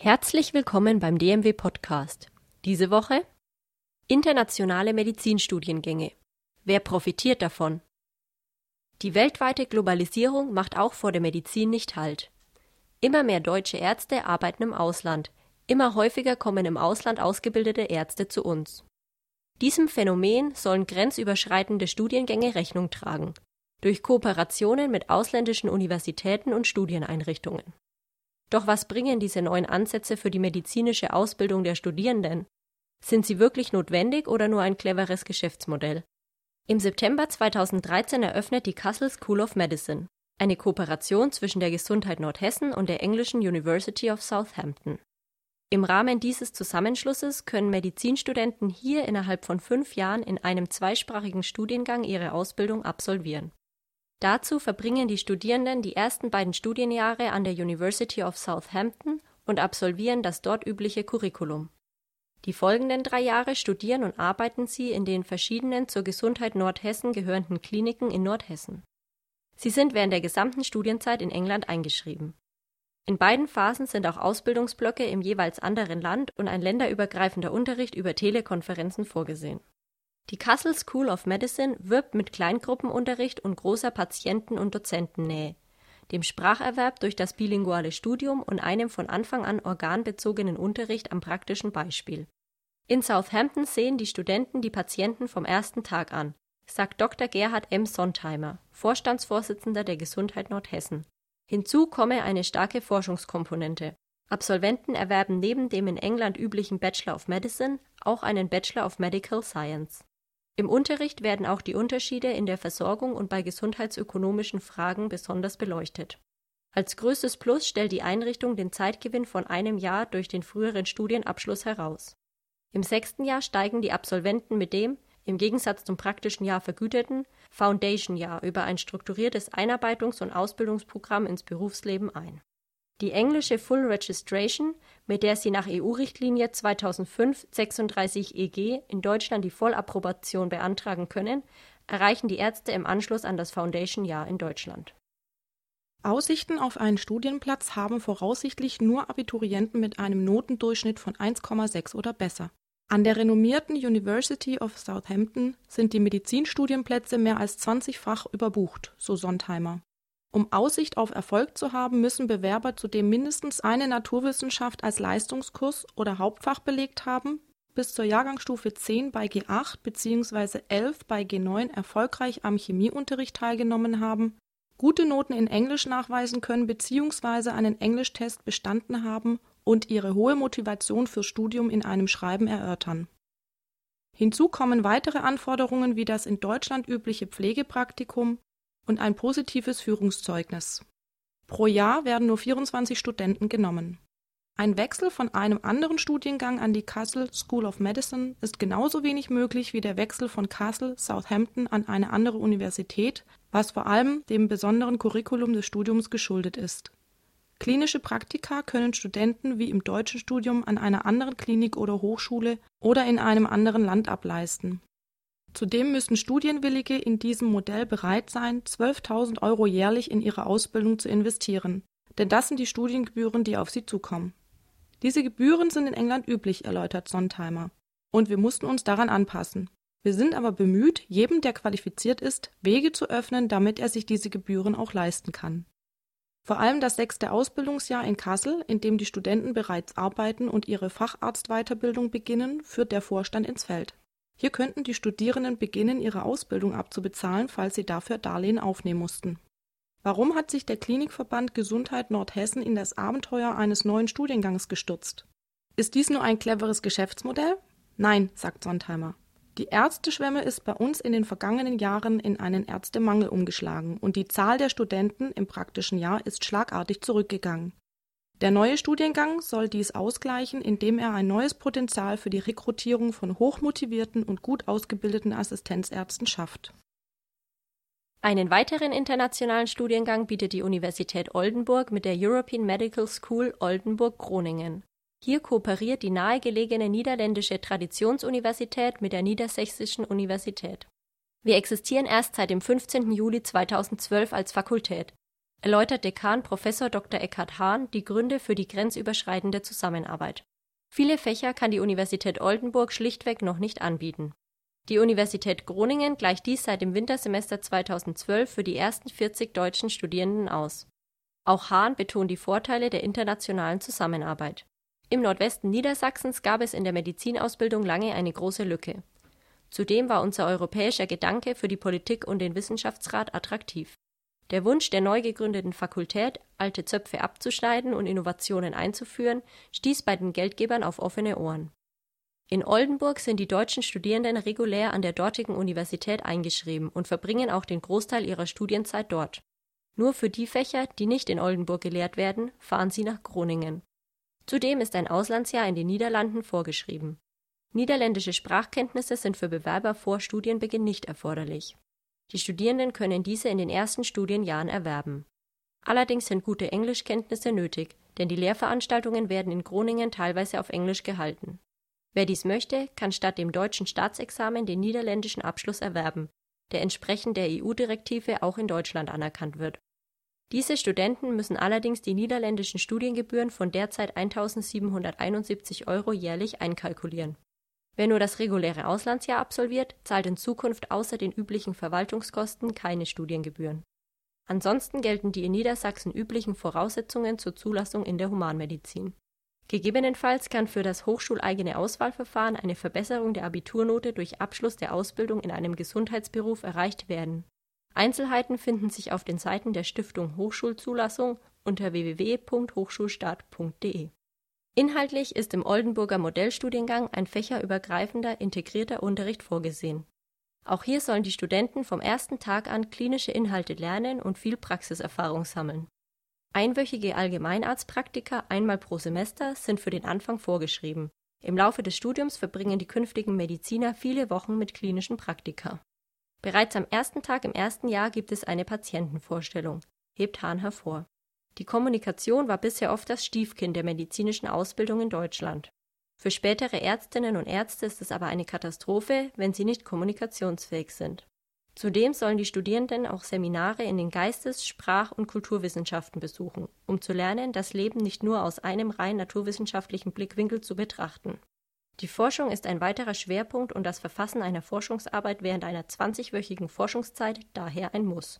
Herzlich willkommen beim DMW-Podcast. Diese Woche internationale Medizinstudiengänge. Wer profitiert davon? Die weltweite Globalisierung macht auch vor der Medizin nicht Halt. Immer mehr deutsche Ärzte arbeiten im Ausland. Immer häufiger kommen im Ausland ausgebildete Ärzte zu uns. Diesem Phänomen sollen grenzüberschreitende Studiengänge Rechnung tragen. Durch Kooperationen mit ausländischen Universitäten und Studieneinrichtungen. Doch was bringen diese neuen Ansätze für die medizinische Ausbildung der Studierenden? Sind sie wirklich notwendig oder nur ein cleveres Geschäftsmodell? Im September 2013 eröffnet die Kassel School of Medicine, eine Kooperation zwischen der Gesundheit Nordhessen und der englischen University of Southampton. Im Rahmen dieses Zusammenschlusses können Medizinstudenten hier innerhalb von 5 Jahren in einem zweisprachigen Studiengang ihre Ausbildung absolvieren. Dazu verbringen die Studierenden die ersten 2 Studienjahre an der University of Southampton und absolvieren das dort übliche Curriculum. Die folgenden 3 Jahre studieren und arbeiten sie in den verschiedenen zur Gesundheit Nordhessen gehörenden Kliniken in Nordhessen. Sie sind während der gesamten Studienzeit in England eingeschrieben. In beiden Phasen sind auch Ausbildungsblöcke im jeweils anderen Land und ein länderübergreifender Unterricht über Telekonferenzen vorgesehen. Die Kassel School of Medicine wirbt mit Kleingruppenunterricht und großer Patienten- und Dozentennähe, dem Spracherwerb durch das bilinguale Studium und einem von Anfang an organbezogenen Unterricht am praktischen Beispiel. In Southampton sehen die Studenten die Patienten vom ersten Tag an, sagt Dr. Gerhard M. Sontheimer, Vorstandsvorsitzender der Gesundheit Nordhessen. Hinzu komme eine starke Forschungskomponente. Absolventen erwerben neben dem in England üblichen Bachelor of Medicine auch einen Bachelor of Medical Science. Im Unterricht werden auch die Unterschiede in der Versorgung und bei gesundheitsökonomischen Fragen besonders beleuchtet. Als größtes Plus stellt die Einrichtung den Zeitgewinn von einem Jahr durch den früheren Studienabschluss heraus. Im 6. Jahr steigen die Absolventen mit dem, im Gegensatz zum praktischen Jahr vergüteten, Foundation-Jahr über ein strukturiertes Einarbeitungs- und Ausbildungsprogramm ins Berufsleben ein. Die englische Full Registration, mit der sie nach EU-Richtlinie 2005/36/EG in Deutschland die Vollapprobation beantragen können, erreichen die Ärzte im Anschluss an das Foundation-Jahr in Deutschland. Aussichten auf einen Studienplatz haben voraussichtlich nur Abiturienten mit einem Notendurchschnitt von 1,6 oder besser. An der renommierten University of Southampton sind die Medizinstudienplätze mehr als 20-fach überbucht, so Sontheimer. Um Aussicht auf Erfolg zu haben, müssen Bewerber zudem mindestens eine Naturwissenschaft als Leistungskurs oder Hauptfach belegt haben, bis zur Jahrgangsstufe 10 bei G8 bzw. 11 bei G9 erfolgreich am Chemieunterricht teilgenommen haben, gute Noten in Englisch nachweisen können bzw. einen Englischtest bestanden haben und ihre hohe Motivation fürs Studium in einem Schreiben erörtern. Hinzu kommen weitere Anforderungen wie das in Deutschland übliche Pflegepraktikum und ein positives Führungszeugnis. Pro Jahr werden nur 24 Studenten genommen. Ein Wechsel von einem anderen Studiengang an die Kassel School of Medicine ist genauso wenig möglich wie der Wechsel von Kassel Southampton an eine andere Universität, was vor allem dem besonderen Curriculum des Studiums geschuldet ist. Klinische Praktika können Studenten wie im deutschen Studium an einer anderen Klinik oder Hochschule oder in einem anderen Land ableisten. Zudem müssen Studienwillige in diesem Modell bereit sein, 12.000 € jährlich in ihre Ausbildung zu investieren, denn das sind die Studiengebühren, die auf sie zukommen. Diese Gebühren sind in England üblich, erläutert Sontheimer, und wir mussten uns daran anpassen. Wir sind aber bemüht, jedem, der qualifiziert ist, Wege zu öffnen, damit er sich diese Gebühren auch leisten kann. Vor allem das 6. Ausbildungsjahr in Kassel, in dem die Studenten bereits arbeiten und ihre Facharztweiterbildung beginnen, führt der Vorstand ins Feld. Hier könnten die Studierenden beginnen, ihre Ausbildung abzubezahlen, falls sie dafür Darlehen aufnehmen mussten. Warum hat sich der Klinikverband Gesundheit Nordhessen in das Abenteuer eines neuen Studiengangs gestürzt? Ist dies nur ein cleveres Geschäftsmodell? Nein, sagt Sontheimer. Die Ärzteschwemme ist bei uns in den vergangenen Jahren in einen Ärztemangel umgeschlagen und die Zahl der Studenten im praktischen Jahr ist schlagartig zurückgegangen. Der neue Studiengang soll dies ausgleichen, indem er ein neues Potenzial für die Rekrutierung von hochmotivierten und gut ausgebildeten Assistenzärzten schafft. Einen weiteren internationalen Studiengang bietet die Universität Oldenburg mit der European Medical School Oldenburg-Groningen. Hier kooperiert die nahegelegene niederländische Traditionsuniversität mit der Niedersächsischen Universität. Wir existieren erst seit dem 15. Juli 2012 als Fakultät. erläutert Dekan Prof. Dr. Eckhard Hahn die Gründe für die grenzüberschreitende Zusammenarbeit. Viele Fächer kann die Universität Oldenburg schlichtweg noch nicht anbieten. Die Universität Groningen gleicht dies seit dem Wintersemester 2012 für die ersten 40 deutschen Studierenden aus. Auch Hahn betont die Vorteile der internationalen Zusammenarbeit. Im Nordwesten Niedersachsens gab es in der Medizinausbildung lange eine große Lücke. Zudem war unser europäischer Gedanke für die Politik und den Wissenschaftsrat attraktiv. Der Wunsch der neu gegründeten Fakultät, alte Zöpfe abzuschneiden und Innovationen einzuführen, stieß bei den Geldgebern auf offene Ohren. In Oldenburg sind die deutschen Studierenden regulär an der dortigen Universität eingeschrieben und verbringen auch den Großteil ihrer Studienzeit dort. Nur für die Fächer, die nicht in Oldenburg gelehrt werden, fahren sie nach Groningen. Zudem ist ein Auslandsjahr in den Niederlanden vorgeschrieben. Niederländische Sprachkenntnisse sind für Bewerber vor Studienbeginn nicht erforderlich. Die Studierenden können diese in den ersten Studienjahren erwerben. Allerdings sind gute Englischkenntnisse nötig, denn die Lehrveranstaltungen werden in Groningen teilweise auf Englisch gehalten. Wer dies möchte, kann statt dem deutschen Staatsexamen den niederländischen Abschluss erwerben, der entsprechend der EU-Direktive auch in Deutschland anerkannt wird. Diese Studenten müssen allerdings die niederländischen Studiengebühren von derzeit 1.771 € jährlich einkalkulieren. Wer nur das reguläre Auslandsjahr absolviert, zahlt in Zukunft außer den üblichen Verwaltungskosten keine Studiengebühren. Ansonsten gelten die in Niedersachsen üblichen Voraussetzungen zur Zulassung in der Humanmedizin. Gegebenenfalls kann für das hochschuleigene Auswahlverfahren eine Verbesserung der Abiturnote durch Abschluss der Ausbildung in einem Gesundheitsberuf erreicht werden. Einzelheiten finden sich auf den Seiten der Stiftung Hochschulzulassung unter www.hochschulstart.de. Inhaltlich ist im Oldenburger Modellstudiengang ein fächerübergreifender, integrierter Unterricht vorgesehen. Auch hier sollen die Studenten vom ersten Tag an klinische Inhalte lernen und viel Praxiserfahrung sammeln. Einwöchige Allgemeinarztpraktika einmal pro Semester sind für den Anfang vorgeschrieben. Im Laufe des Studiums verbringen die künftigen Mediziner viele Wochen mit klinischen Praktika. Bereits am ersten Tag im ersten Jahr gibt es eine Patientenvorstellung, hebt Hahn hervor. Die Kommunikation war bisher oft das Stiefkind der medizinischen Ausbildung in Deutschland. Für spätere Ärztinnen und Ärzte ist es aber eine Katastrophe, wenn sie nicht kommunikationsfähig sind. Zudem sollen die Studierenden auch Seminare in den Geistes-, Sprach- und Kulturwissenschaften besuchen, um zu lernen, das Leben nicht nur aus einem rein naturwissenschaftlichen Blickwinkel zu betrachten. Die Forschung ist ein weiterer Schwerpunkt und das Verfassen einer Forschungsarbeit während einer 20-wöchigen Forschungszeit daher ein Muss.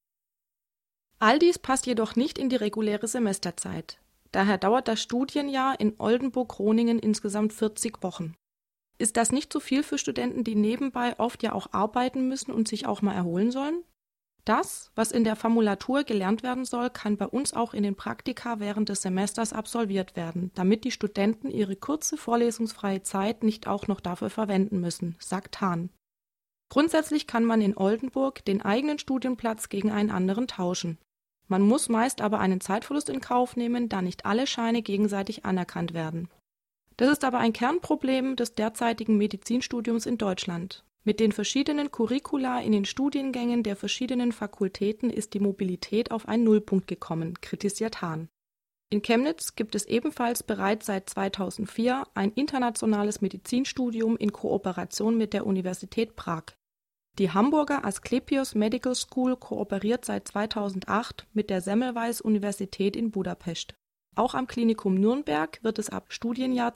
All dies passt jedoch nicht in die reguläre Semesterzeit. Daher dauert das Studienjahr in Oldenburg-Groningen insgesamt 40 Wochen. Ist das nicht zu viel für Studenten, die nebenbei oft ja auch arbeiten müssen und sich auch mal erholen sollen? Das, was in der Formulatur gelernt werden soll, kann bei uns auch in den Praktika während des Semesters absolviert werden, damit die Studenten ihre kurze vorlesungsfreie Zeit nicht auch noch dafür verwenden müssen, sagt Hahn. Grundsätzlich kann man in Oldenburg den eigenen Studienplatz gegen einen anderen tauschen. Man muss meist aber einen Zeitverlust in Kauf nehmen, da nicht alle Scheine gegenseitig anerkannt werden. Das ist aber ein Kernproblem des derzeitigen Medizinstudiums in Deutschland. Mit den verschiedenen Curricula in den Studiengängen der verschiedenen Fakultäten ist die Mobilität auf einen Nullpunkt gekommen, kritisiert Hahn. In Chemnitz gibt es ebenfalls bereits seit 2004 ein internationales Medizinstudium in Kooperation mit der Universität Prag. Die Hamburger Asklepios Medical School kooperiert seit 2008 mit der Semmelweis-Universität in Budapest. Auch am Klinikum Nürnberg wird es ab Studienjahr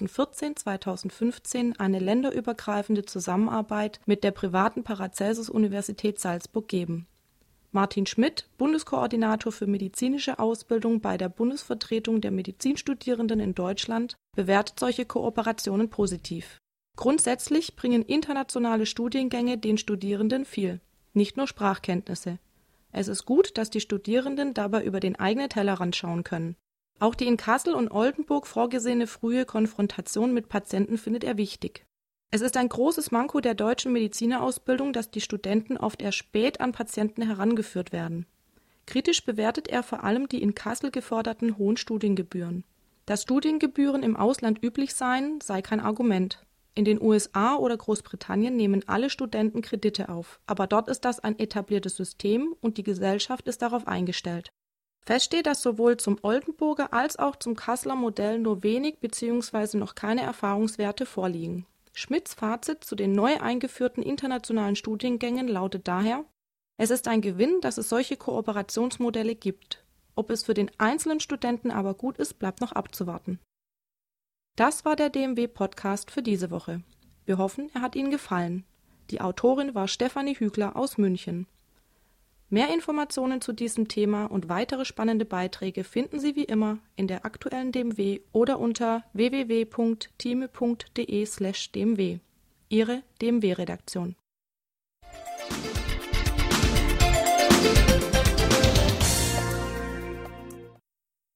2014/2015 eine länderübergreifende Zusammenarbeit mit der privaten Paracelsus-Universität Salzburg geben. Martin Schmidt, Bundeskoordinator für medizinische Ausbildung bei der Bundesvertretung der Medizinstudierenden in Deutschland, bewertet solche Kooperationen positiv. Grundsätzlich bringen internationale Studiengänge den Studierenden viel, nicht nur Sprachkenntnisse. Es ist gut, dass die Studierenden dabei über den eigenen Tellerrand schauen können. Auch die in Kassel und Oldenburg vorgesehene frühe Konfrontation mit Patienten findet er wichtig. Es ist ein großes Manko der deutschen Medizinerausbildung, dass die Studenten oft erst spät an Patienten herangeführt werden. Kritisch bewertet er vor allem die in Kassel geforderten hohen Studiengebühren. Dass Studiengebühren im Ausland üblich seien, sei kein Argument. In den USA oder Großbritannien nehmen alle Studenten Kredite auf, aber dort ist das ein etabliertes System und die Gesellschaft ist darauf eingestellt. Fest steht, dass sowohl zum Oldenburger als auch zum Kasseler Modell nur wenig bzw. noch keine Erfahrungswerte vorliegen. Schmidts Fazit zu den neu eingeführten internationalen Studiengängen lautet daher: Es ist ein Gewinn, dass es solche Kooperationsmodelle gibt. Ob es für den einzelnen Studenten aber gut ist, bleibt noch abzuwarten. Das war der DMW-Podcast für diese Woche. Wir hoffen, er hat Ihnen gefallen. Die Autorin war Stefanie Hügler aus München. Mehr Informationen zu diesem Thema und weitere spannende Beiträge finden Sie wie immer in der aktuellen DMW oder unter www.time.de/dmw. Ihre DMW-Redaktion.